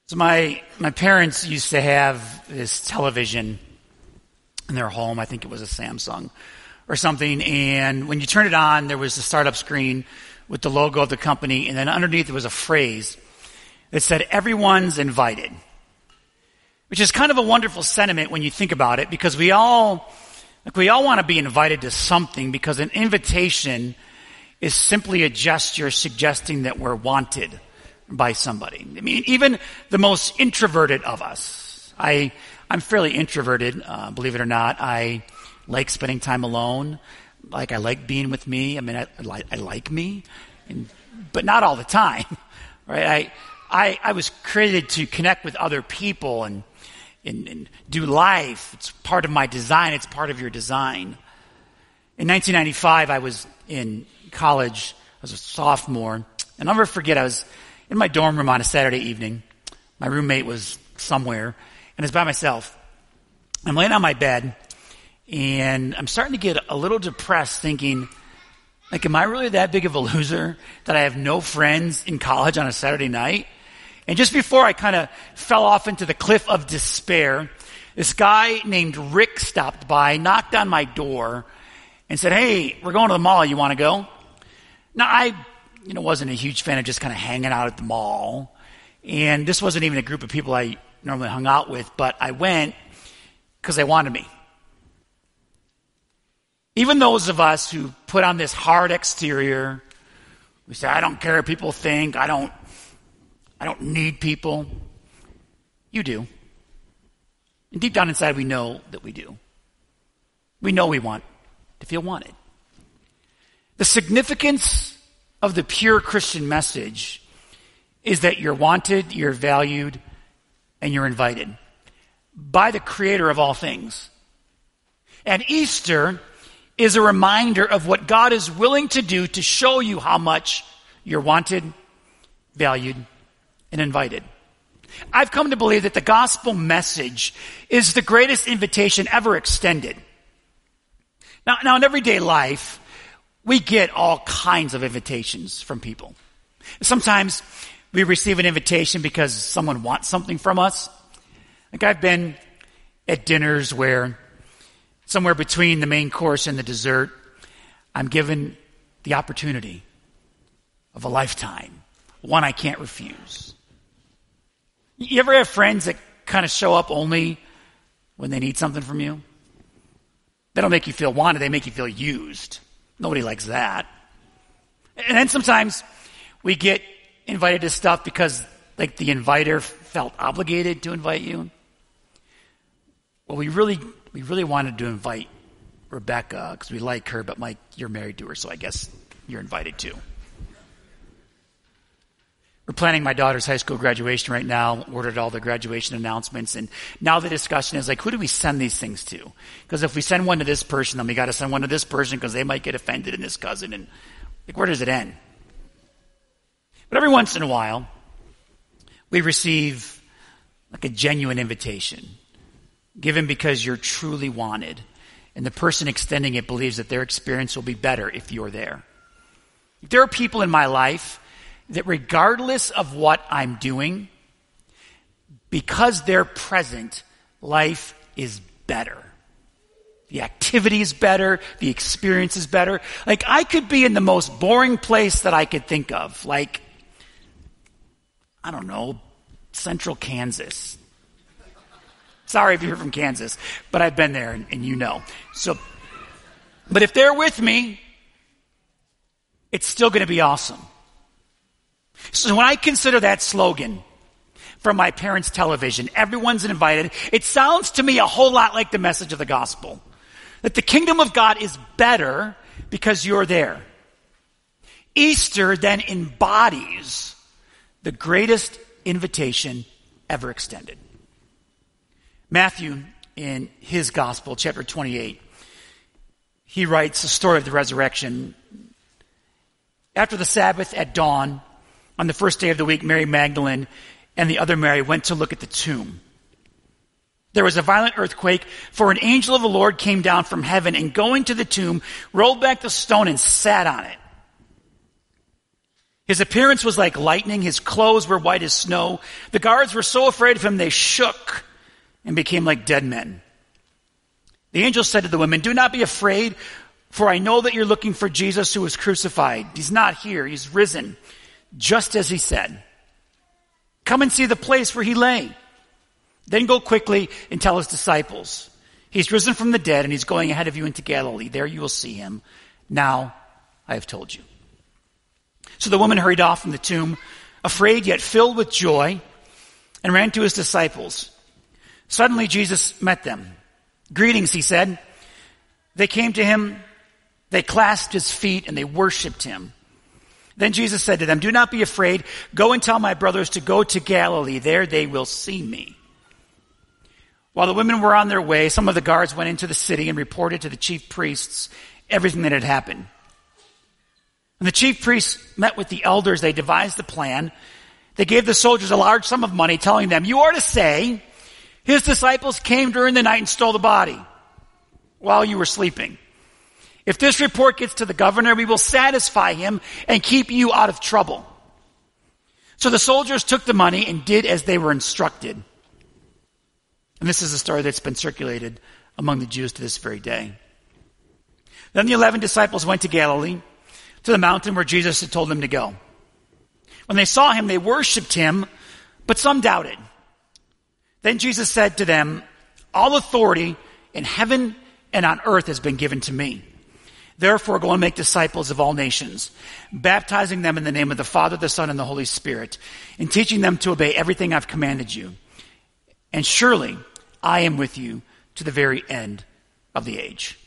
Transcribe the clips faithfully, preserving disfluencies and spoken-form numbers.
So my my parents used to have this television in their home. I think it was a Samsung or something. And when you turned it on, there was a startup screen with the logo of the company. And then underneath there was a phrase that said, "Everyone's invited," which is kind of a wonderful sentiment when you think about it, because we all, like we all want to be invited to something, because an invitation is simply a gesture suggesting that we're wanted by somebody. I mean, even the most introverted of us. I, I'm fairly introverted, uh, believe it or not. I like spending time alone. Like, I like being with me. I mean, I, I, like, I like me, and, but not all the time, right? I, I, I was created to connect with other people and, and, and do life. It's part of my design. It's part of your design. In nineteen ninety-five, I was in college. I was a sophomore. And I'll never forget, I was in my dorm room on a Saturday evening. My roommate was somewhere, and I was by myself. I'm laying on my bed, and I'm starting to get a little depressed, thinking, like, am I really that big of a loser that I have no friends in college on a Saturday night? And just before I kind of fell off into the cliff of despair, this guy named Rick stopped by, knocked on my door, and said, "Hey, we're going to the mall. You want to go?" Now, I you know, wasn't a huge fan of just kind of hanging out at the mall. And this wasn't even a group of people I normally hung out with, but I went because they wanted me. Even those of us who put on this hard exterior, we say, "I don't care what people think. I don't, I don't need people." You do. And deep down inside, we know that we do. We know we want to feel wanted. The significance of the pure Christian message is that you're wanted, you're valued, and you're invited by the Creator of all things. And Easter is a reminder of what God is willing to do to show you how much you're wanted, valued, and invited. I've come to believe that the gospel message is the greatest invitation ever extended. Now, now in everyday life, we get all kinds of invitations from people. Sometimes we receive an invitation because someone wants something from us. Like, I've been at dinners where somewhere between the main course and the dessert, I'm given the opportunity of a lifetime, one I can't refuse. You ever have friends that kind of show up only when they need something from you? They don't make you feel wanted, they make you feel used. Nobody likes that. And then sometimes we get invited to stuff because, like, the inviter felt obligated to invite you. Well, we really, we really wanted to invite Rebecca because we like her, but Mike, you're married to her, so I guess you're invited too. We're planning my daughter's high school graduation right now, ordered all the graduation announcements, and now the discussion is like, who do we send these things to? Because if we send one to this person, then we got to send one to this person because they might get offended in this cousin, and like, where does it end? But every once in a while, we receive like a genuine invitation, given because you're truly wanted, and the person extending it believes that their experience will be better if you're there. There are people in my life that regardless of what I'm doing, because they're present, life is better. The activity is better. The experience is better. Like, I could be in the most boring place that I could think of. Like, I don't know, Central Kansas. Sorry if you're from Kansas, but I've been there and, and you know. So, but if they're with me, it's still going to be awesome. So when I consider that slogan from my parents' television, "Everyone's invited," it sounds to me a whole lot like the message of the gospel. That the kingdom of God is better because you're there. Easter then embodies the greatest invitation ever extended. Matthew, in his gospel, chapter twenty-eight, he writes the story of the resurrection. After the Sabbath at dawn, on the first day of the week, Mary Magdalene and the other Mary went to look at the tomb. There was a violent earthquake, for an angel of the Lord came down from heaven and, going to the tomb, rolled back the stone and sat on it. His appearance was like lightning. His clothes were white as snow. The guards were so afraid of him they shook and became like dead men. The angel said to the women, "Do not be afraid, for I know that you're looking for Jesus who was crucified. He's not here. He's risen, just as he said. Come and see the place where he lay. Then go quickly and tell his disciples. He's risen from the dead and he's going ahead of you into Galilee. There you will see him. Now I have told you." So the woman hurried off from the tomb, afraid yet filled with joy, and ran to his disciples. Suddenly Jesus met them. "Greetings," he said. They came to him, they clasped his feet, and they worshipped him. Then Jesus said to them, "Do not be afraid. Go and tell my brothers to go to Galilee. There they will see me." While the women were on their way, some of the guards went into the city and reported to the chief priests everything that had happened. When the chief priests met with the elders, they devised a plan. They gave the soldiers a large sum of money, telling them, "You are to say, his disciples came during the night and stole the body while you were sleeping. If this report gets to the governor, we will satisfy him and keep you out of trouble." So the soldiers took the money and did as they were instructed. And this is a story that's been circulated among the Jews to this very day. Then the eleven disciples went to Galilee, to the mountain where Jesus had told them to go. When they saw him, they worshipped him, but some doubted. Then Jesus said to them, "All authority in heaven and on earth has been given to me. Therefore, go and make disciples of all nations, baptizing them in the name of the Father, the Son, and the Holy Spirit, and teaching them to obey everything I've commanded you. And surely I am with you to the very end of the age."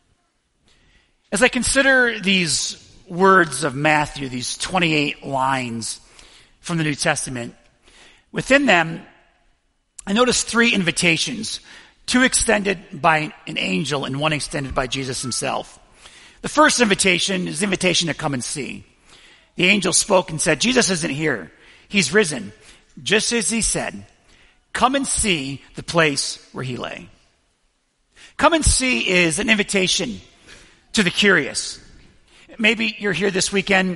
As I consider these words of Matthew, these twenty-eight lines from the New Testament, within them, I notice three invitations, two extended by an angel and one extended by Jesus himself. The first invitation is the invitation to come and see. The angel spoke and said, "Jesus isn't here. He's risen, just as he said. Come and see the place where he lay." Come and see is an invitation to the curious. Maybe you're here this weekend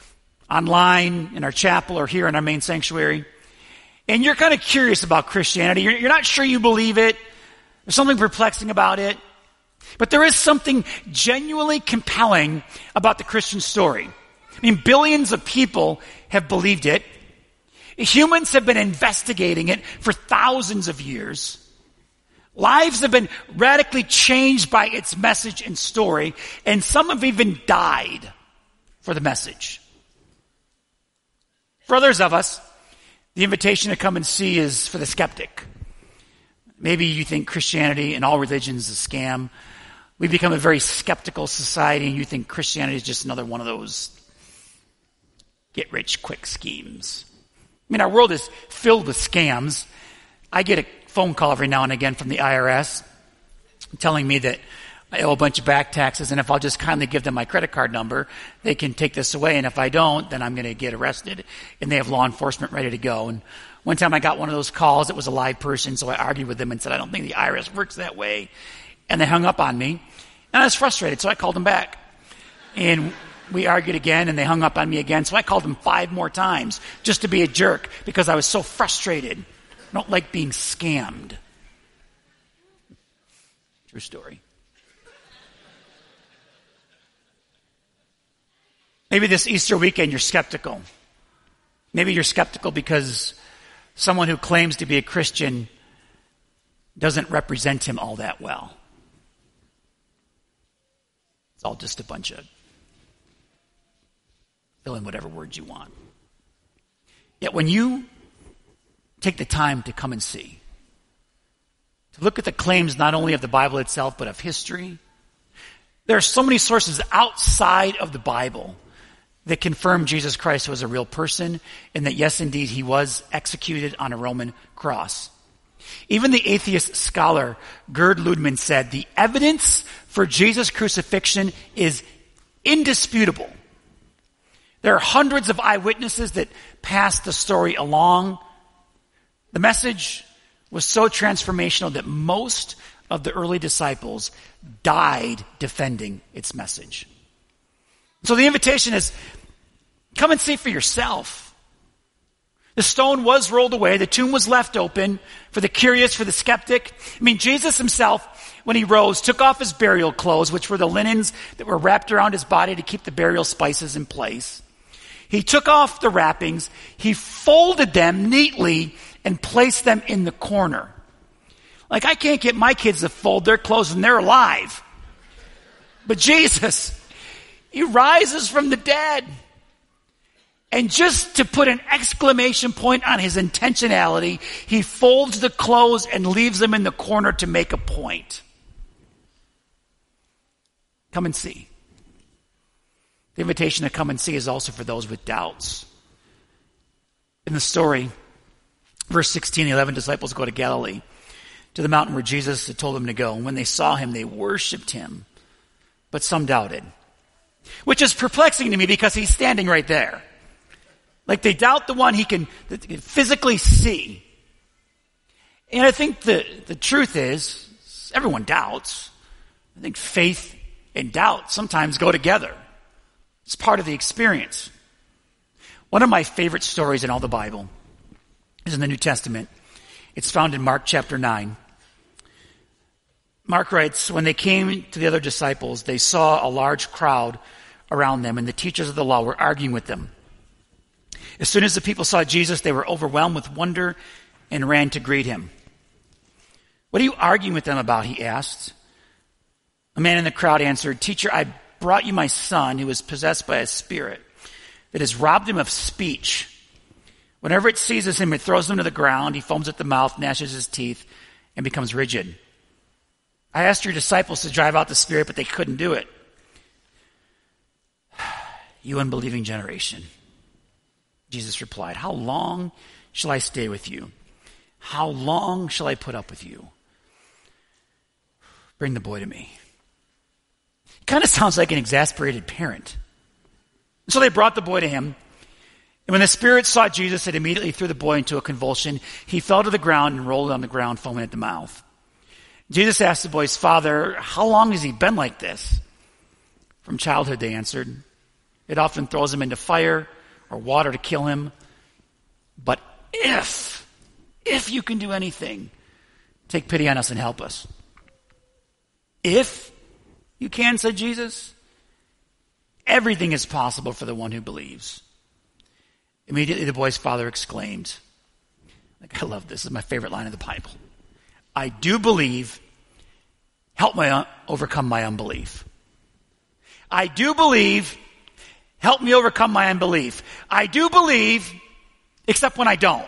online in our chapel or here in our main sanctuary, and you're kind of curious about Christianity. You're, you're not sure you believe it. There's something perplexing about it. But there is something genuinely compelling about the Christian story. I mean, billions of people have believed it. Humans have been investigating it for thousands of years. Lives have been radically changed by its message and story, and some have even died for the message. For others of us, the invitation to come and see is for the skeptic. Maybe you think Christianity and all religions is a scam. We've become a very skeptical society, and you think Christianity is just another one of those get-rich-quick schemes. I mean, our world is filled with scams. I get a phone call every now and again from the I R S telling me that I owe a bunch of back taxes, and if I'll just kindly give them my credit card number, they can take this away, and if I don't, then I'm going to get arrested, and they have law enforcement ready to go. And one time I got one of those calls. It was a live person, so I argued with them and said, "I don't think the I R S works that way." And they hung up on me, and I was frustrated, so I called them back. And we argued again, and they hung up on me again, so I called them five more times just to be a jerk because I was so frustrated. I don't like being scammed. True story. Maybe this Easter weekend you're skeptical. Maybe you're skeptical because someone who claims to be a Christian doesn't represent him all that well. It's all just a bunch of fill in whatever words you want. Yet when you take the time to come and see, to look at the claims not only of the Bible itself, but of history, there are so many sources outside of the Bible that confirm Jesus Christ was a real person and that, yes, indeed, he was executed on a Roman cross. Even the atheist scholar Gerd Ludman said, "The evidence for Jesus' crucifixion is indisputable. There are hundreds of eyewitnesses that passed the story along. The message was so transformational that most of the early disciples died defending its message." So the invitation is, Come and see for yourself. The stone was rolled away. The tomb was left open for the curious, for the skeptic. I mean, Jesus himself, when he rose, took off his burial clothes, which were the linens that were wrapped around his body to keep the burial spices in place. He took off the wrappings. He folded them neatly and placed them in the corner. Like, I can't get my kids to fold their clothes when they're alive. But Jesus, he rises from the dead. And just to put an exclamation point on his intentionality, he folds the clothes and leaves them in the corner to make a point. Come and see. The invitation to come and see is also for those with doubts. In the story, verse sixteen, the eleven disciples go to Galilee, to the mountain where Jesus had told them to go. And when they saw him, they worshiped him, but some doubted. Which is perplexing to me because he's standing right there. Like, they doubt the one he can physically see. And I think the, the truth is, everyone doubts. I think faith and doubt sometimes go together. It's part of the experience. One of my favorite stories in all the Bible is in the New Testament. It's found in Mark chapter nine. Mark writes, when they came to the other disciples, they saw a large crowd around them, and the teachers of the law were arguing with them. As soon as the people saw Jesus, they were overwhelmed with wonder and ran to greet him. What are you arguing with them about? He asked. A man in the crowd answered, Teacher, I brought you my son who is possessed by a spirit that has robbed him of speech. Whenever it seizes him, it throws him to the ground. He foams at the mouth, gnashes his teeth, and becomes rigid. I asked your disciples to drive out the spirit, but they couldn't do it. You unbelieving generation. Jesus replied, how long shall I stay with you? How long shall I put up with you? Bring the boy to me. It kind of sounds like an exasperated parent. So they brought the boy to him. And when the spirit saw Jesus, it immediately threw the boy into a convulsion. He fell to the ground and rolled on the ground, foaming at the mouth. Jesus asked the boy's father, how long has he been like this? From childhood, they answered. It often throws him into fire or water to kill him. But if, if you can do anything, take pity on us and help us. If you can, said Jesus, everything is possible for the one who believes. Immediately the boy's father exclaimed, like, I love this, this is my favorite line of the Bible. I do believe, help me un- overcome my unbelief. I do believe, help me overcome my unbelief. I do believe, except when I don't.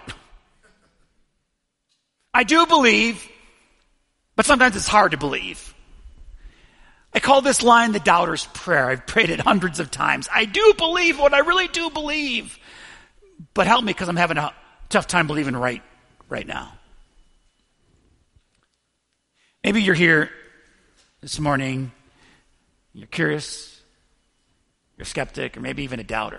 I do believe, but sometimes it's hard to believe. I call this line the doubter's prayer. I've prayed it hundreds of times. I do believe what I really do believe, but help me because I'm having a tough time believing right, right now. Maybe you're here this morning, you're curious, you're a skeptic, or maybe even a doubter.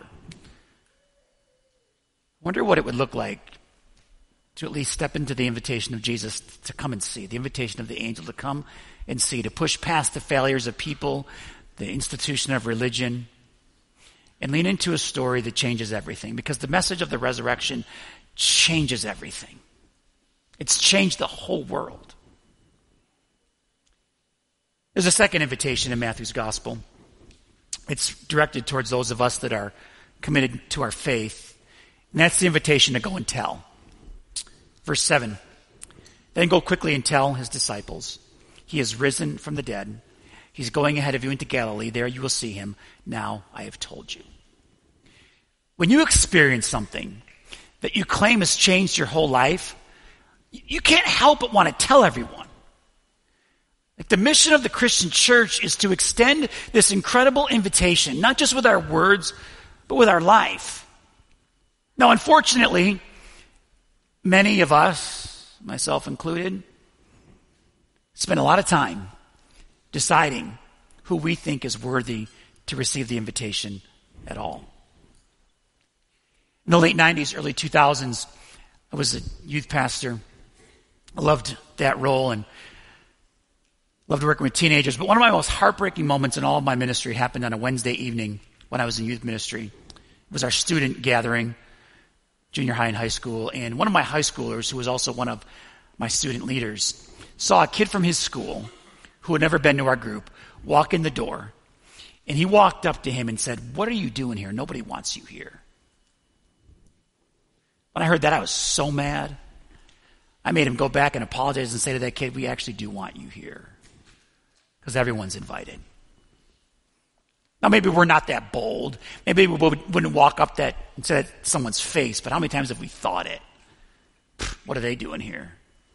Wonder what it would look like to at least step into the invitation of Jesus to come and see, the invitation of the angel to come and see, to push past the failures of people, the institution of religion, and lean into a story that changes everything, because the message of the resurrection changes everything. It's changed the whole world. There's a second invitation in Matthew's gospel. It's directed towards those of us that are committed to our faith. And that's the invitation to go and tell. Verse seven. Then go quickly and tell his disciples, he is risen from the dead. He's going ahead of you into Galilee. There you will see him. Now I have told you. When you experience something that you claim has changed your whole life, you can't help but want to tell everyone. Like, the mission of the Christian church is to extend this incredible invitation, not just with our words, but with our life. Now, unfortunately, many of us, myself included, spend a lot of time deciding who we think is worthy to receive the invitation at all. In the late nineties, early two thousands, I was a youth pastor. I loved that role and loved working with teenagers. But one of my most heartbreaking moments in all of my ministry happened on a Wednesday evening when I was in youth ministry. It was our student gathering, junior high and high school, and one of my high schoolers, who was also one of my student leaders, saw a kid from his school who had never been to our group walk in the door, and he walked up to him and said, "What are you doing here? Nobody wants you here." When I heard that, I was so mad. I made him go back and apologize and say to that kid, "We actually do want you here, because everyone's invited." Now, maybe we're not that bold. Maybe we wouldn't walk up that and say that to someone's face, but how many times have we thought it? What are they doing here?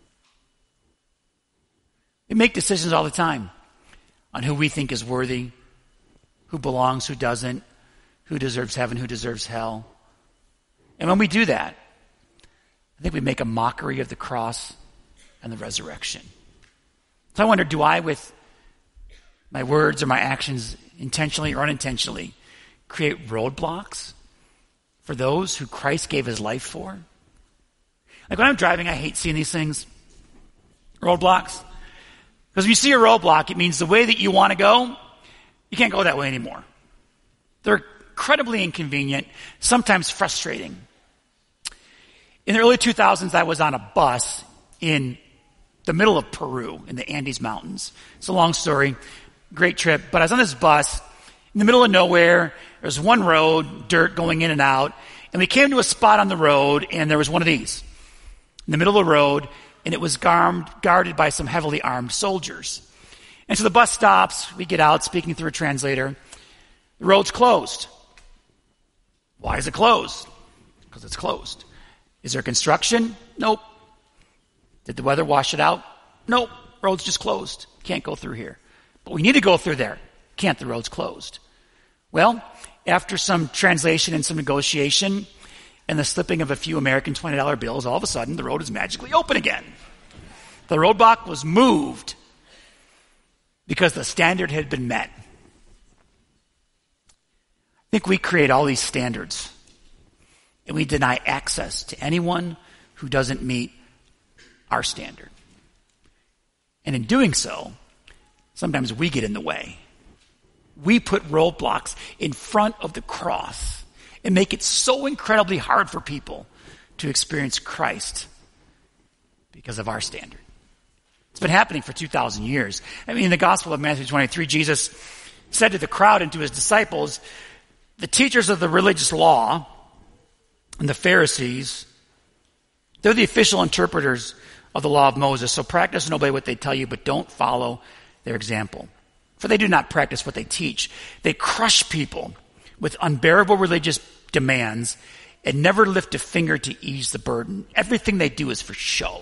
We make decisions all the time on who we think is worthy, who belongs, who doesn't, who deserves heaven, who deserves hell. And when we do that, I think we make a mockery of the cross and the resurrection. So I wonder, do I, with my words or my actions, intentionally or unintentionally, create roadblocks for those who Christ gave his life for? Like when I'm driving, I hate seeing these things. Roadblocks. Because when you see a roadblock, it means the way that you want to go, you can't go that way anymore. They're incredibly inconvenient, sometimes frustrating. In the early two thousands, I was on a bus in the middle of Peru in the Andes Mountains. It's a long story. Great trip. But I was on this bus in the middle of nowhere. There was one road, dirt going in and out. And we came to a spot on the road, and there was one of these in the middle of the road, and it was guard, guarded by some heavily armed soldiers. And so the bus stops. We get out, speaking through a translator. The road's closed. Why is it closed? Because it's closed. Is there construction? Nope. Did the weather wash it out? Nope. Road's just closed. Can't go through here. But we need to go through there. Can't, the road's closed. Well, after some translation and some negotiation and the slipping of a few American twenty dollar bills, all of a sudden the road is magically open again. The roadblock was moved because the standard had been met. I think we create all these standards and we deny access to anyone who doesn't meet our standard. And in doing so, sometimes we get in the way. We put roadblocks in front of the cross and make it so incredibly hard for people to experience Christ because of our standard. It's been happening for two thousand years. I mean, in the Gospel of Matthew twenty-three, Jesus said to the crowd and to his disciples, the teachers of the religious law and the Pharisees, they're the official interpreters of the law of Moses, so practice and obey what they tell you, but don't follow their example. For they do not practice what they teach. They crush people with unbearable religious demands and never lift a finger to ease the burden. Everything they do is for show.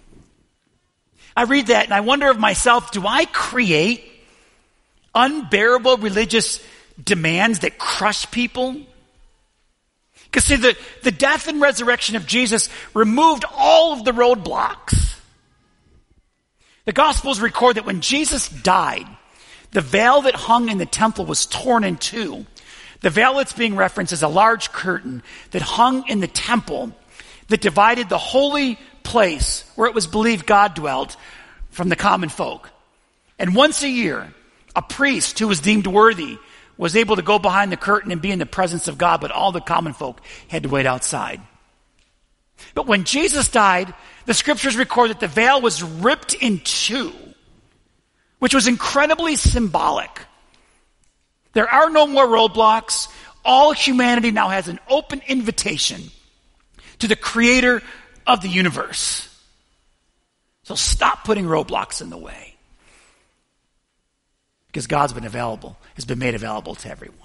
I read that and I wonder of myself, do I create unbearable religious demands that crush people? Because see, the, the death and resurrection of Jesus removed all of the roadblocks. The Gospels record that when Jesus died, the veil that hung in the temple was torn in two. The veil that's being referenced is a large curtain that hung in the temple that divided the holy place where it was believed God dwelt from the common folk. And once a year, a priest who was deemed worthy was able to go behind the curtain and be in the presence of God, but all the common folk had to wait outside. But when Jesus died, the scriptures record that the veil was ripped in two, which was incredibly symbolic. There are no more roadblocks. All humanity now has an open invitation to the creator of the universe. So stop putting roadblocks in the way. Because God's been available, has been made available to everyone.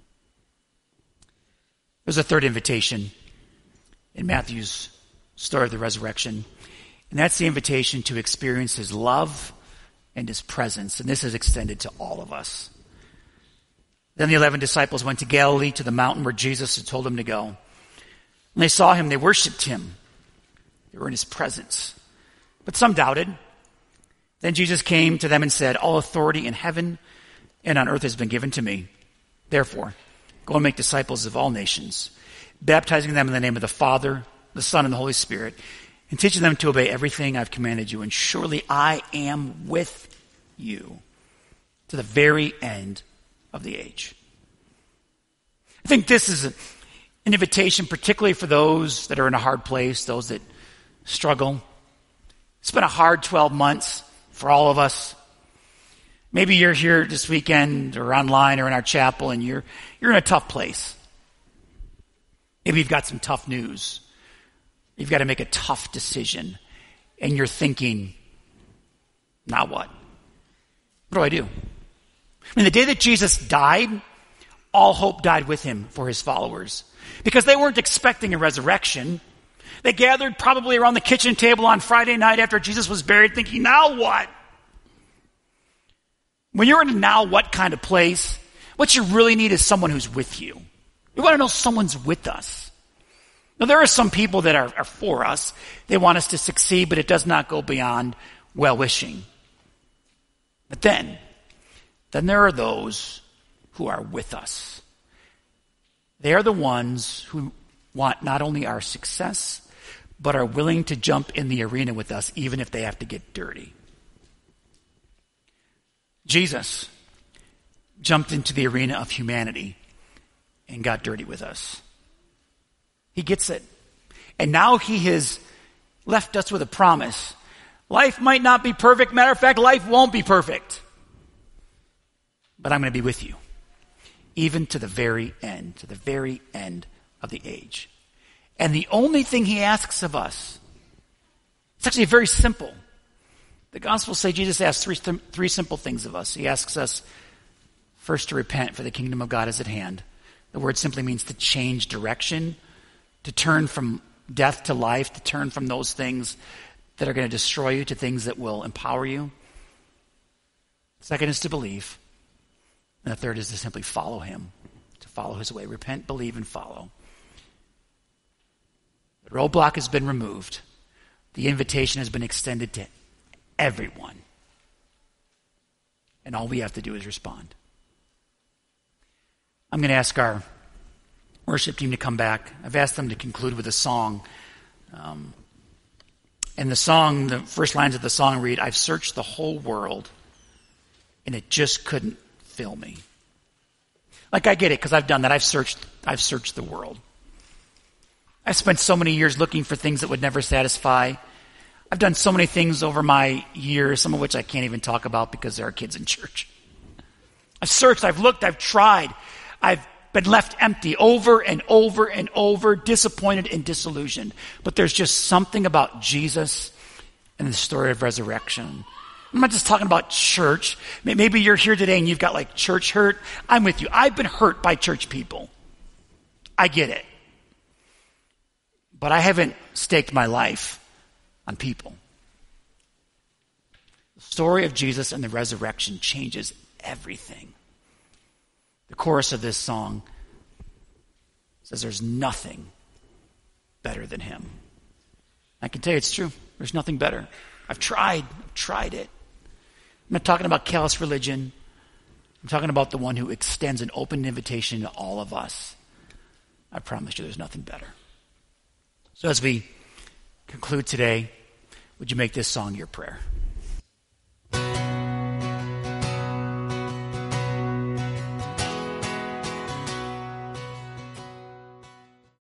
There's a third invitation in Matthew's story of the resurrection, and that's the invitation to experience his love and his presence, and this is extended to all of us. Then the eleven disciples went to Galilee, to the mountain where Jesus had told them to go. When they saw him, they worshiped him. They were in his presence. But some doubted. Then Jesus came to them and said, all authority in heaven and on earth has been given to me. Therefore, go and make disciples of all nations, baptizing them in the name of the Father, the Son, and the Holy Spirit, and teaching them to obey everything I've commanded you. And surely I am with you to the very end of the age. I think this is An invitation particularly for those that are in a hard place, those that struggle. It's been a hard twelve months for all of us. Maybe you're here this weekend or online or in our chapel and you're you're in a tough place. Maybe you've got some tough news. You've got to make a tough decision. And you're thinking, now what? What do I do? I mean, the day that Jesus died, all hope died with him for his followers. Because they weren't expecting a resurrection. They gathered probably around the kitchen table on Friday night after Jesus was buried thinking, now what? When you're in a now what kind of place, what you really need is someone who's with you. You want to know someone's with us. Now, there are some people that are, are for us. They want us to succeed, but it does not go beyond well-wishing. But then, then there are those who are with us. They are the ones who want not only our success, but are willing to jump in the arena with us, even if they have to get dirty. Jesus jumped into the arena of humanity and got dirty with us. He gets it. And now he has left us with a promise. Life might not be perfect. Matter of fact, life won't be perfect. But I'm going to be with you. Even to the very end, to the very end of the age. And the only thing he asks of us, it's actually very simple. The Gospels say Jesus asks three, three simple things of us. He asks us first to repent, for the kingdom of God is at hand. The word simply means to change direction, to turn from death to life, to turn from those things that are going to destroy you to things that will empower you. Second is to believe. And the third is to simply follow him, to follow his way. Repent, believe, and follow. The roadblock has been removed. The invitation has been extended to everyone. And all we have to do is respond. I'm going to ask our worship team to come back. I've asked them to conclude with a song. Um, and the song, the first lines of the song read, I've searched the whole world and it just couldn't fill me. Like, I get it, because I've done that. I've searched, I've searched the world. I've spent so many years looking for things that would never satisfy. I've done so many things over my years, some of which I can't even talk about because there are kids in church. I've searched, I've looked, I've tried. I've been left empty over and over and over, disappointed and disillusioned. But there's just something about Jesus and the story of resurrection. I'm not just talking about church. Maybe you're here today and you've got like church hurt. I'm with you. I've been hurt by church people. I get it. But I haven't staked my life on people. The story of Jesus and the resurrection changes everything. The chorus of this song says there's nothing better than him. I can tell you it's true. There's nothing better. I've tried. I've tried it. I'm not talking about callous religion. I'm talking about the one who extends an open invitation to all of us. I promise you there's nothing better. So as we conclude today, would you make this song your prayer?